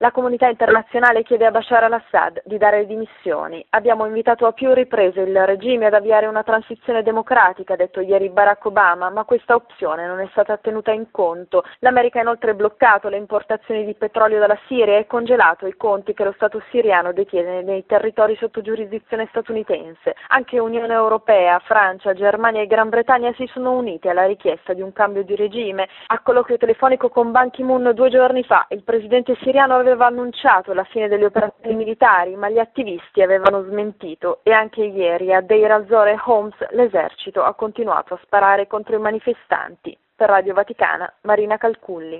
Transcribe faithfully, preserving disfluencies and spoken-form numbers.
La comunità internazionale chiede a Bashar al-Assad di dare le dimissioni. Abbiamo invitato a più riprese il regime ad avviare una transizione democratica, ha detto ieri Barack Obama, ma questa opzione non è stata tenuta in conto. L'America ha inoltre bloccato le importazioni di petrolio dalla Siria e congelato i conti che lo Stato siriano detiene nei territori sotto giurisdizione statunitense. Anche Unione Europea, Francia, Germania e Gran Bretagna si sono unite alla richiesta di un cambio di regime. A colloquio telefonico con Ban Ki-moon due giorni fa, il presidente siriano aveva annunciato la fine delle operazioni militari, ma gli attivisti avevano smentito e anche ieri a Deir al-Zor e Homs l'esercito ha continuato a sparare contro i manifestanti. Per Radio Vaticana, Marina Calculli.